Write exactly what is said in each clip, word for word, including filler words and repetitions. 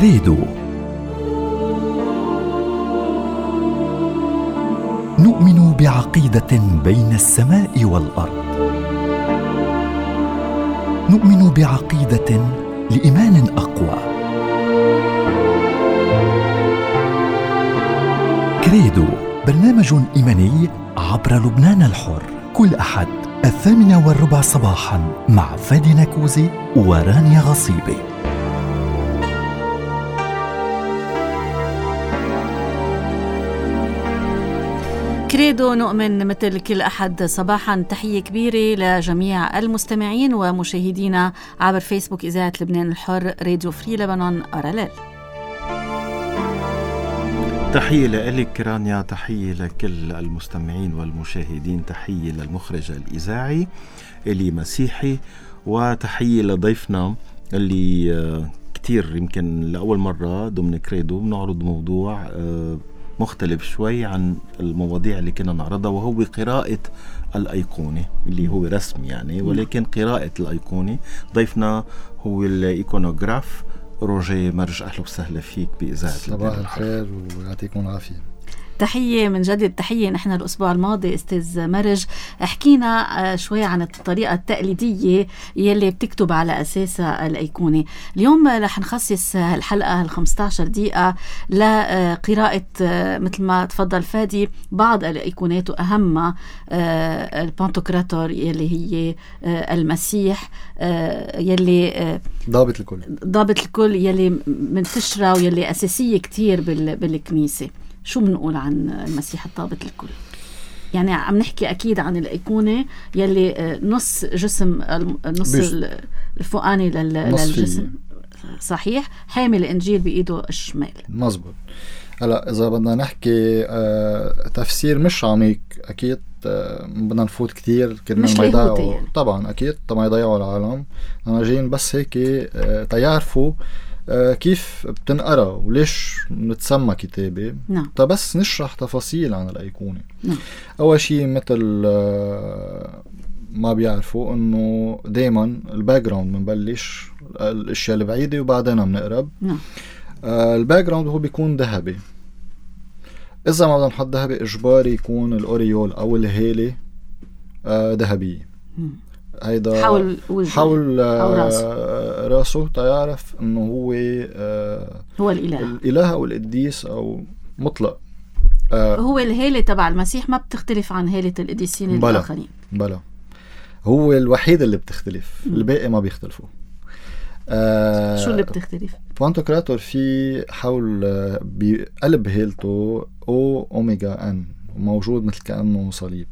كريدو. نؤمن بعقيدة بين السماء والأرض. نؤمن بعقيدة لإيمان أقوى. كريدو برنامج إيماني عبر لبنان الحر، كل أحد الثامنة والربع صباحا مع فادي نكوزي ورانيا غصيبي. كريدو نؤمن مثل كل أحد صباحا. تحية كبيرة لجميع المستمعين ومشاهدينا عبر فيسبوك إذاعة لبنان الحر، راديو فري لبنان أراليل. تحية لك رانيا، تحية لكل المستمعين والمشاهدين، تحية للمخرج الإذاعي إلي مسيحي، وتحية لضيفنا اللي كتير يمكن لأول مرة ضمن كريدو بنعرض موضوع مختلف شوي عن المواضيع اللي كنا نعرضها، وهو قراءة الأيقونة اللي هو رسم يعني، ولكن قراءة الأيقونة. ضيفنا هو الإيقونوغراف روجي مرج. أهلا وسهلا فيك بإذاعة صباح الخير ويعطيكم العافية. تحية من جديد. تحية. نحن الأسبوع الماضي أستاذ مرج حكينا شوي عن الطريقة التقليدية يلي بتكتب على أساسها الأيقونة. اليوم رح نخصص الحلقة الخمسة عشر دقيقة لقراءة مثل ما تفضل فادي بعض الأيقونات، وأهمها البانتوكراتور يلي هي المسيح يلي ضابط الكل ضابط الكل يلي منتشرة ويلي أساسية كتير بالكنيسة. شو بنقول عن المسيح الضابط الكل؟ يعني عم نحكي أكيد عن الأيقونة يلي نص جسم النص الفوقاني للجسم صحيح، حامل الإنجيل بإيده الشمال. مزبوط. هلا إذا بدنا نحكي آه تفسير مش عميق أكيد آه بدنا نفوت كتير كنا ما يضيعوا يعني. طبعا أكيد ما يضيعوا العالم. أنا جايين بس هيك آه تيعرفوا آه كيف بتنقرأ وليش نتسمى كتابة. نعم. بس نشرح تفاصيل عن الأيقونة. نعم. أول شيء مثل آه ما بيعرفوا إنه دايما الباك جراوند بنبلش الأشياء البعيدة وبعدين بنقرب. نعم. آه الباك جراوند هو بيكون ذهبي. إذا ما بدنا نحط ذهبي إجباري يكون الأوريول أو الهالة آه ذهبية. هيدا حول حول راسه, راسه تيعرف انه هو آه هو الاله الاله او القديس او مطلق. آه هو الهاله تبع المسيح ما بتختلف عن هاله القديسين الاخرين. بلا هو الوحيد اللي بتختلف. م. الباقي ما بيختلفوا. آه شو اللي بتختلف؟ بانتوكراتور في حول بقلب هالته او اوميجا ان موجود مثل كأنه صليب.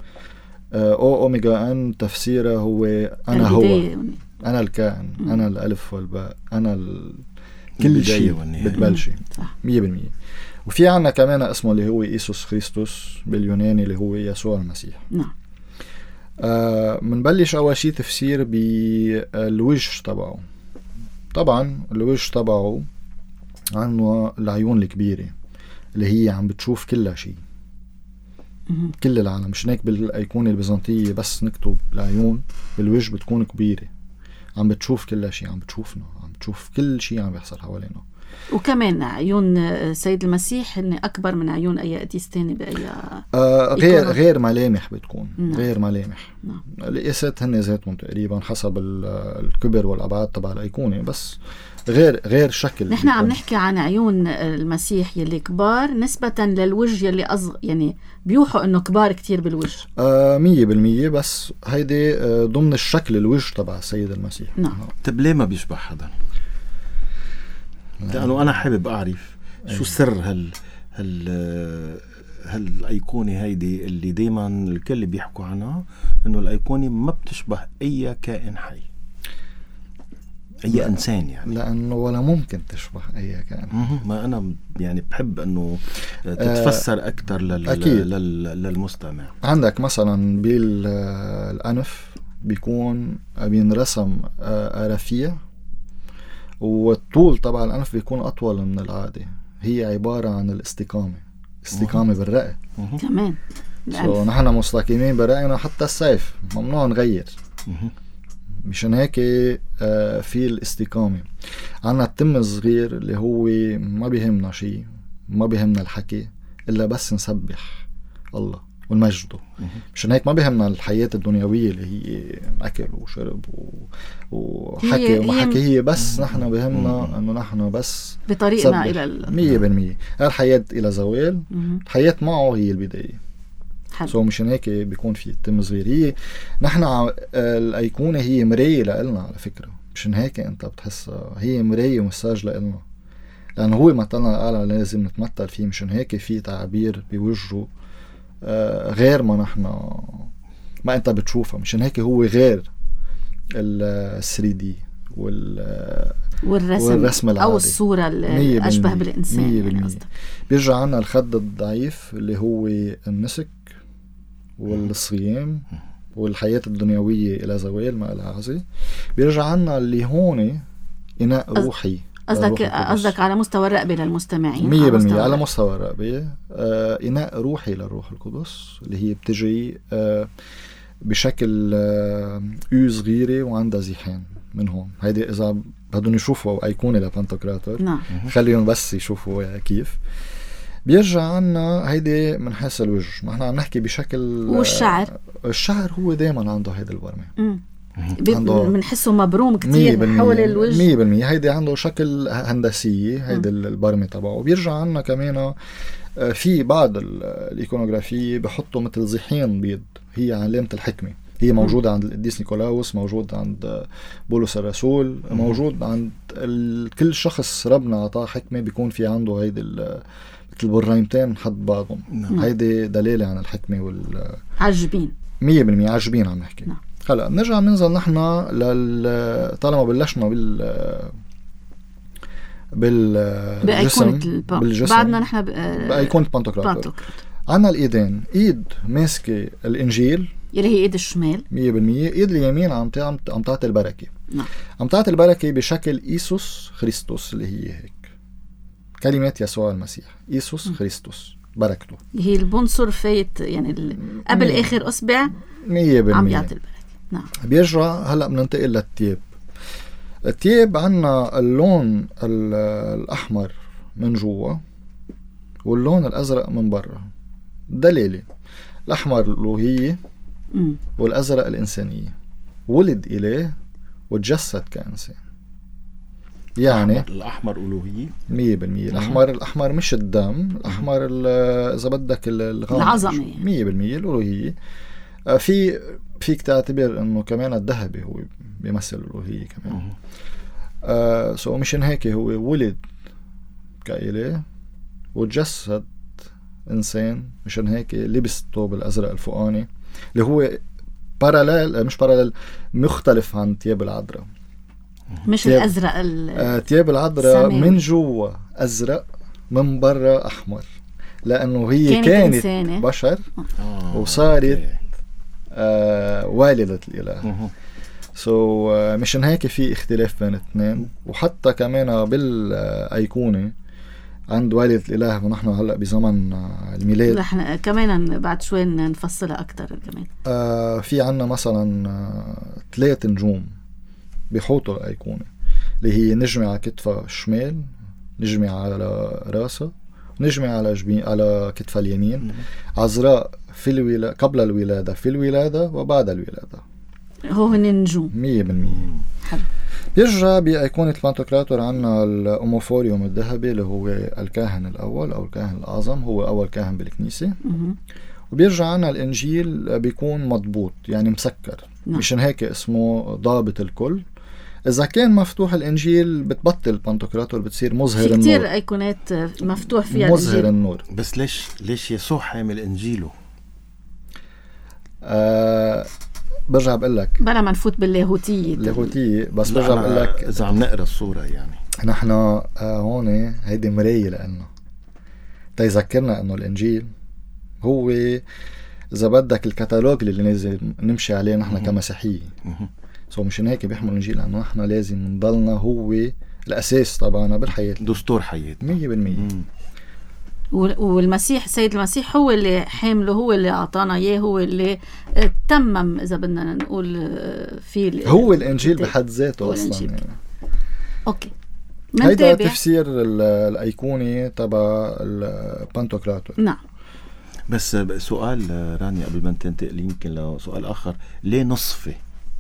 او اوميجا ان تفسيره هو انا هو انا الكائن. م. انا الالف والباء. انا ال... كل شيء بتبلشي مية بالمية. وفي عنا كمان اسمه اللي هو إيسوس خريستوس باليوناني اللي هو يسوع المسيح. نعم. آه منبلش اول شيء تفسير بالوجه تبعه. طبعا الوجه تبعه عنه العيون الكبيرة اللي هي عم بتشوف كل شيء، كل العالم. مش هيك بالأيقونة البيزنطية بس نكتب العيون، بالوجه بتكون كبيرة، عم بتشوف كل شيء، عم بتشوفنا، عم بتشوف كل شيء عم بيحصل حوالينا. وكمان عيون سيد المسيح إن أكبر من عيون أي قديس تاني بأي آه غير غير ملامح بتكون. نعم. غير ملامح. نعم. القياسات هن ذاتهم تقريبا حسب الكبر والأبعاد تبع الأيقونة، بس غير غير شكل. نحن عم نحكي عن عيون المسيح يلي كبار نسبة للوجه يلي أصغر، يعني بيوحوا إنه كبار كتير بالوجه. آه مية بالمية، بس هيدي آه ضمن الشكل الوجه تبع السيد المسيح. نعم. طب ليه ما بيشبه حدا؟ لأنه أنا حابب أعرف شو سر هال هال هالأيقونة هيدي اللي دايما الكل بيحكوا عنها، إنه الأيقونة ما بتشبه أي كائن حي، أي إنسان يعني. لأنه ولا ممكن تشبه أي كائن. ما أنا يعني بحب أنه تتفسر أكتر لل... لل... للمستمع. عندك مثلا بالأنف بيكون بينرسم رفيع، والطول طبعا الأنف بيكون أطول من العادة. هي عبارة عن الاستقامة، استقامة بالرأي كمان. so نحن مستقيمين برأينا، حتى السيف ممنوع نغير. مشان هيك آه في الاستقامة. عنا التم الصغير اللي هو ما بيهمنا شيء، ما بيهمنا الحكي إلا بس نسبح الله ونمجده. مشان هيك ما بيهمنا الحياة الدنيوية اللي هي أكل وشرب وحكي وما حكي، هي بس نحن بيهمنا أنه نحن بس بطريقنا إلى مية بالمية الحياة إلى زوال. الحياة معه هي البداية. سو مشان هيك بيكون في التم صغير. هي نحن الأيقونة هي مراية لإلنا على فكرة. مشان هيك أنت بتحسها هي مراية ومساج لإلنا، لأنه هو مثلنا قال لازم نتمثل فيه. مشان هيك في تعبير بوجهه آه غير ما نحن ما أنت بتشوفها. مشان هيك هو غير ال ثري دي وال والرسم, والرسم العادي أو الصورة اللي أشبه بالإنسان. يعني بيرجع عنا الخد الضعيف اللي هو النسك والصيام والحياة الدنيوية إلى زوال ما إلى عزي. بيرجع عنا اللي هون إناء روحي. قصدك قصدك على مستوى الرقبة للمستمعين. مية بالمية على مستوى الرقبة. آه إناء روحي للروح القدس اللي هي بتجي آه بشكل آه يو صغيرة وعندها زيحان من هون. هيدي إذا بدهم يشوفوا أيقونة لبانتوكراتور نعم. خليهم بس يشوفوا كيف. بيرجع عنا هيدي من حيث الوجه. ما احنا عم نحكي بشكل والشعر. آه الشعر هو دايما عنده هيدي البرمة. بنحسه مبروم كتير حول الوجه. مية بالمية هيدي عنده شكل هندسية هيدي البرمة تبعه. وبيرجع عنا كمان في بعض الإيكونوغرافية بحطوا مثل زيحين بيض، هي علامة الحكمة. هي موجودة عند القديس نيكولاوس، موجود عند بولس الرسول، موجود عند كل شخص ربنا عطاه حكمة بيكون في عنده هيدي مثل بريمتين حد بعضهم. هيدي دلالة عن الحكمة وال عجبين. مية بالمية عجبين عم نحكي. نعم. هلا بنرجع بننزل نحن لل طالما بلشنا بال بالجسم بالجسم بعدنا نحن ب... بأيقونة بانتوكراتور. عنا الإيدين، إيد ماسكة الإنجيل اللي هي إيد الشمال مية بالمية. إيد اليمين عم عم تعطي البركة. نعم. عم تعطي البركة بشكل إيسوس خريستوس اللي هي هيك كلمات يسوع المسيح. إيسوس خريستوس بركته هي البنصر فايت يعني ال... قبل مية. آخر أصبع مية بالمية عم يعطي البركة. نعم. بيرجع هلأ بننتقل للتياب. التياب عنا اللون الأحمر من جوا واللون الأزرق من برا. دليلي الأحمر الألوهية والأزرق الإنسانية. ولد إله وتجسد كإنسان. يعني الأحمر ألوهية مية بالمية. الأحمر الأحمر مش الدم، الأحمر إذا بدك العظمة مية بالمية الألوهية. في فيك تعتبر انه كمان الذهبي هو بيمثل الالوهيه كمان. آه سو مشان هيك هو ولد كإله وتجسد انسان. مشان هيك لبس الثوب الازرق الفوقاني اللي هو باراليل مش باراليل مختلف عن ثياب العذراء. مش الازرق ثياب آه العذراء من جوا ازرق من برا احمر، لانه هي كانت, كانت بشر آه. وصارت آه والدة الإله. سو so, uh, مشان هيك في اختلاف بين الاثنين. وحتى كمان بالأيقونة عند والدة الإله ونحن هلأ بزمن الميلاد رح كمان بعد شوي نفصلها أكتر كمان. آه في عنا مثلا آه ثلاث نجوم بحوطوا الأيقونة اللي هي نجمة على كتفها الشمال، نجمة على راسها، نجمة على جبين على كتفها اليمين، عذراء في الولادة قبل الولادة في الولادة وبعد الولادة. هو هن النجوم مية بالمية. حلو. بيرجع بأيقونة البانتوكراتور عنا الأموفوريوم الذهبي اللي هو الكاهن الأول أو الكاهن الأعظم، هو أول كاهن بالكنيسة. م- وبيرجع عنا الإنجيل بيكون مضبوط يعني مسكر. نعم. مشان هيك اسمه ضابط الكل. إذا كان مفتوح الإنجيل بتبطل البانتوكراتور بتصير مظهر النور. كتير أيقونات مفتوح فيها مظهر الإنجيل. النور. بس ليش ليش يسوع حامل إنجيله؟ آه برجع بقول لك بلا ما نفوت باللاهوتية اللاهوتية بس برجع بقول لك إذا عم نقرأ الصورة يعني نحن آه هون هيدي مراية لنا تيذكرنا إنه الإنجيل هو إذا بدك الكتالوج اللي نازل نمشي عليه نحن كمسيحية. سو مشان هيك بيحمل الإنجيل لأنه نحن لازم نضلنا هو الأساس طبعا بالحياة، دستور حياتنا مية بالمية. والمسيح السيد المسيح هو اللي حامله، هو اللي أعطانا إياه، هو اللي تمم إذا بدنا نقول فيه هو الإنجيل بحد ذاته أصلا يعني. أوكي، هيدا تفسير الأيقوني تبع البانتوكراتور. نعم. بس سؤال رانيا قبل ما تنتقل يمكن لسؤال آخر، ليه نصفي؟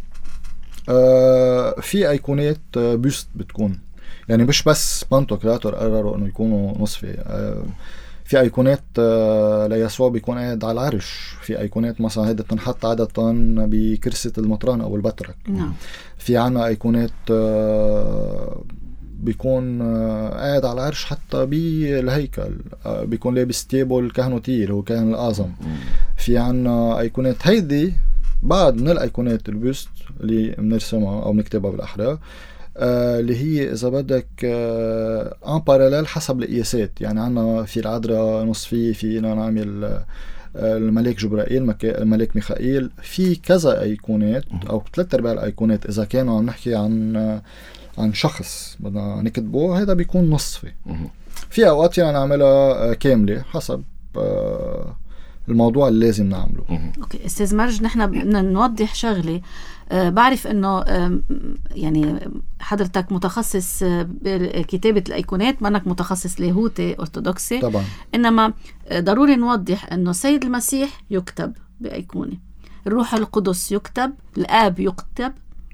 آه في أيقونات بوست بتكون يعني مش بس بانتوكراتور قرروا انه يكونوا نصفي. آه في ايقونات آه ليسوع بيكون قاعد على العرش، في ايقونات مثلا هيدا بتنحط عادة بكرسي المطران او البطرك. نعم. في عنا ايقونات آه بيكون آه قاعد على العرش حتى بالهيكل، آه بيكون لابس تيبو الكهنوتي اللي هو كاهن الاعظم. في عنا ايقونات هيدي بعد من الايقونات البوست اللي بنرسمها او بنكتبها بالاحرى، آه اللي هي إذا بدك آه ان باراليل حسب القياسات. يعني عنا في العذراء نصفية، فينا نعمل آه الملاك جبرائيل، الملاك ميخائيل، في كذا أيقونات أو ثلاث أرباع الأيقونات إذا كانوا عم نحكي عن آه عن شخص بدنا نكتبه هذا بيكون نصفي. في أوقات فينا نعملها آه كاملة حسب آه الموضوع اللي لازم نعمله. أوكي أستاذ مرج، نحن بدنا نوضح شغلة. أه بعرف انه أه يعني حضرتك متخصص بكتابة الايقونات، ما انك متخصص لاهوتي ارثوذكسي طبعا، انما ضروري نوضح انه السيد المسيح يكتب بايقونة، الروح القدس يكتب، الاب يكتب.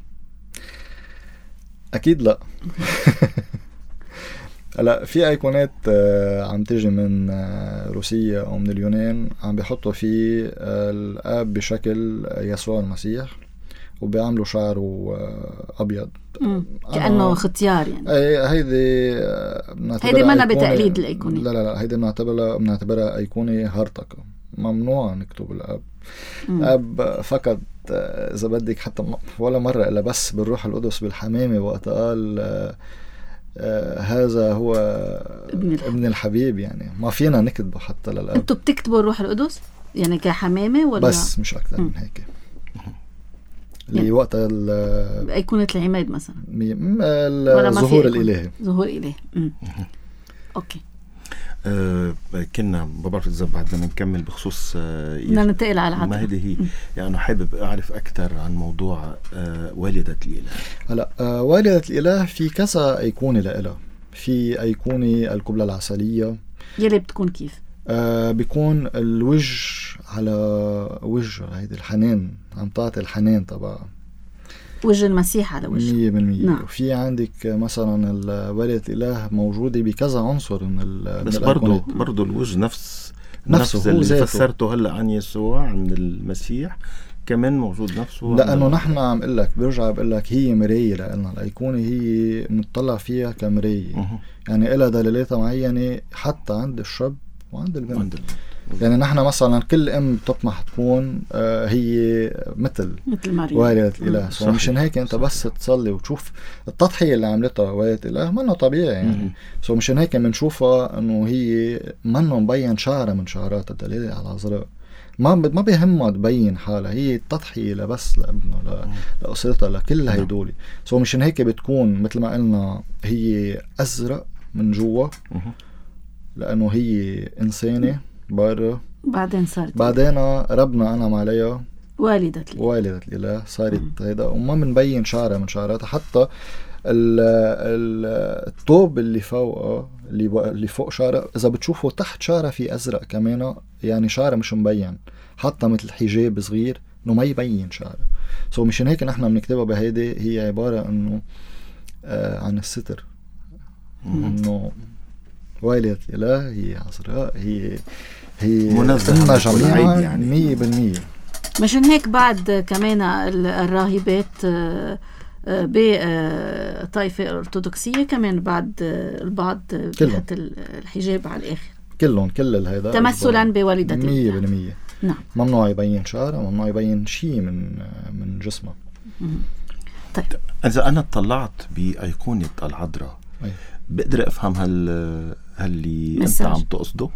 اكيد لا. هلا في ايقونات عم تيجي من روسيا او من اليونان عم بيحطوا فيه الاب بشكل يسوع المسيح وبيعملوا شعره ابيض كانه ختيار يعني. هيدي هيدي منا بتقليد الايقونه. لا لا لا هيدي بنعتبرها بنعتبرها ايقونه هرطقه، ممنوع نكتب الاب. الاب فقط اذا بدك حتى ولا مره الا بس بالروح القدس بالحمامه وقت قال آه هذا هو ابن الحبيب. ابن الحبيب يعني ما فينا نكتبه حتى للاب. انتوا بتكتبوا الروح القدس يعني كحمامه ولا بس مش اكثر من هيك؟ اللي يعني وقت أيقونة العماد مثلا الظهور الإلهي. ظهور إلهي. أوكي. آه كنا ما بعرف إذا بدنا نكمل بخصوص آه بدنا ننتقل على العطاء. ما هذه هي يعني أنا حابب أعرف أكثر عن موضوع آه والدة الإله. هلا آه والدة الإله في كذا أيقونة لها. في أيقونة القبلة العسلية يلي بتكون كيف؟ آه بيكون الوجه على وجه هيدي الحنان، عم تعطي الحنان تبع وجه المسيح على وجه مية بالمية. نعم. وفي عندك مثلا والدة الإله موجودة بكذا عنصر من ال بس برضو برضو الوجه نفس نفسه نفس اللي فسرته هلا عن يسوع عن المسيح كمان موجود نفسه. لأنه نحن عم قل لك برجع بقول لك هي مراية لنا، الأيقونة هي نطلع فيها كمراية. أه. يعني إلها دلالات معينة حتى عند الشاب وعند البنت. عند البنت. يعني نحن مثلا كل ام تطمح تكون آه هي مثل مثل مريم والدة الإله. سو مشان هيك انت بس تصلي وتشوف التضحية اللي عملتها والدة الإله منه طبيعي يعني. سو مشان هيك بنشوفها انه هي منه مبين شعرة من شعرات الدلالة على العذراء، ما ما بيهمها تبين حالها، هي التضحية لبس لابنها لأسرتها لكل هيدولي. سو مشان هيك بتكون مثل ما قلنا هي أزرق من جوا لأنه هي إنسانة برا، بعدين صارت بعدين ربنا أنعم عليها والدة الإله والدة الإله صارت هيدا، وما منبين شعرها من شعراتها. حتى الطوب اللي فوقها اللي اللي فوق شعرها إذا بتشوفوا تحت شعرها في أزرق كمان، يعني شعرها مش مبين، حتى مثل حجاب صغير إنه ما يبين شعرها. سو مشان هيك نحن بنكتبها بهيدي، هي عبارة إنه آه عن الستر، إنه والدة الإله هي عذراء، هي هي منزهة جميعا يعني مية بالمية. مشان هيك بعد كمان الراهبات بطائفة الأرثوذكسية كمان بعد البعض بيحط الحجاب على الآخر كلهم كل الهيدا تمثلا بوالدة الإله مية بالمية. نعم. ممنوع يبين شعره، ممنوع يبين شيء من من جسمه. طيب إذا أنا اطلعت بأيقونة العذراء بقدر أفهم هل هل أنت عم تقصده؟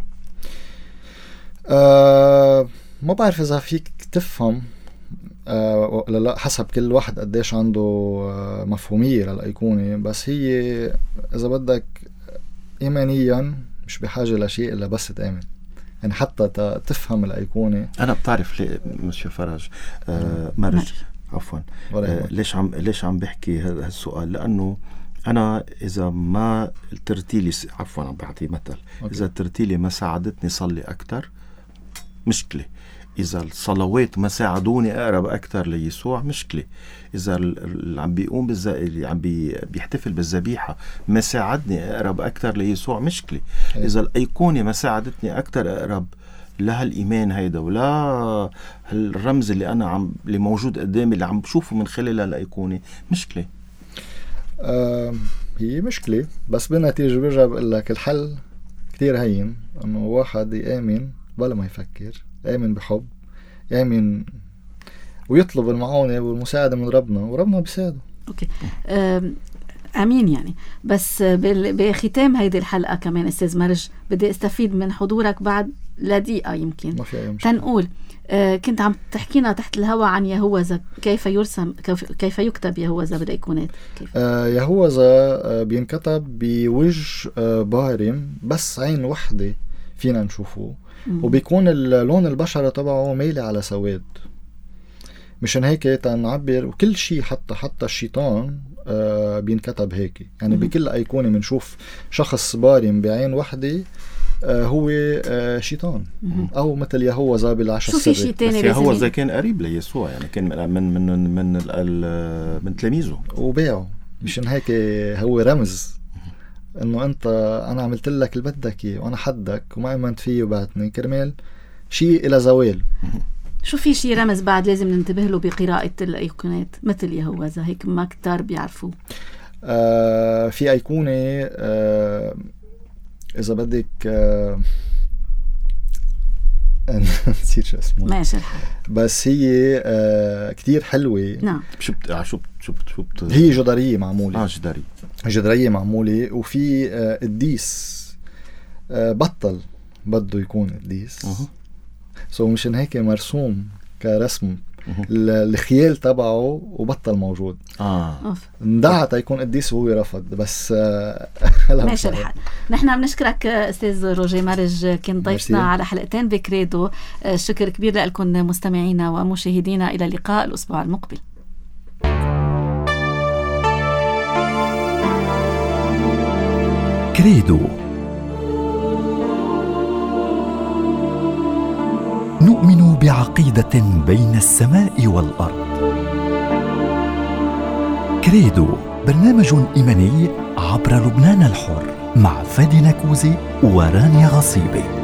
أه ما بعرف إذا فيك تفهم أه ولا لا، حسب كل واحد قديش عنده أه مفهومية للأيقونة. بس هي إذا بدك إيمانيا مش بحاجة لشيء إلا بس تآمن. يعني حتى تفهم الأيقونة. أنا بتعرف ليه مسيو فرج آه مرج عفوا آه ليش عم ليش عم بحكي هذا السؤال؟ لأنه أنا إذا ما ترتيلي عفوا عم بعطي مثل، إذا ترتيلي ما ساعدتني صلي أكتر مشكلة. إذا الصلوات ما ساعدوني أقرب أكتر ليسوع مشكلة. إذا اللي عم بيقوم بالز... اللي عم بي... بيحتفل بالذبيحة ما ساعدني أقرب أكتر ليسوع مشكلة. إذا الأيقونة ما ساعدتني أكتر أقرب لها الإيمان هيدا ولا الرمز اللي أنا عم اللي موجود قدامي اللي عم بشوفه من خلال الأيقونة مشكلة. آه هي مشكلة، بس بالنتيجة برجع بقول لك الحل كتير هين، إنه واحد يآمن بلا ما يفكر، آمن بحب، آمن ويطلب المعونة والمساعدة من ربنا وربنا بيساعده. أوكي. أمين. يعني بس بختام هيدي الحلقة كمان أستاذ مرج بدي استفيد من حضورك بعد لدقيقة يمكن تنقول آه كنت عم تحكينا تحت الهواء عن يهوذا، كيف يرسم كيف يكتب يهوذا بالأيقونات؟ آه يهوذا آه بينكتب بوجه آه بارم بس عين وحدة فينا نشوفه، وبيكون اللون البشرة تبعه ميلي على سواد. مشان هيك تنعبر وكل شيء حتى حتى الشيطان آه بينكتب هيك. يعني مم. بكل أيقونة منشوف شخص بارم بعين وحدة آه هو آه شيطان مم. أو مثل يهوذا بالعشاء السري. بس يهوذا كان قريب ليسوع، يعني كان من من من من, من تلاميذه وبيعه. مشان هيك هو رمز انه انت انا عملت لك اللي بدك اياه وانا حدك وما امنت فيه وبعتني كرمال شيء الى زوال. شو في شيء رمز بعد لازم ننتبه له بقراءة الايقونات مثل يهوذا هيك ما كتار بيعرفوه؟ آه في ايقونة آه اذا بدك آه نسيت شو اسمه ماشي الحال، بس هي آه كتير حلوة. نعم. شو بت... شو شو شو بت... هي جدارية معمولة. اه جدارية جدارية معمولة، وفي آه قديس آه بطل بده يكون قديس أه. سو مشان هيك مرسوم كرسم الخيال تبعه وبطل موجود. اه اندعت يكون قديس وهو رفض بس آه ماشي الحال. نحن بنشكرك استاذ روجيه مرج، كنت ضيفنا على حلقتين بكريدو. شكر كبير لكم مستمعينا ومشاهدينا، الى اللقاء الاسبوع المقبل. كريدو. نؤمن بعقيدة بين السماء والأرض. كريدو برنامج إيماني عبر لبنان الحر مع فادي نكوزي ورانيا غصيبي.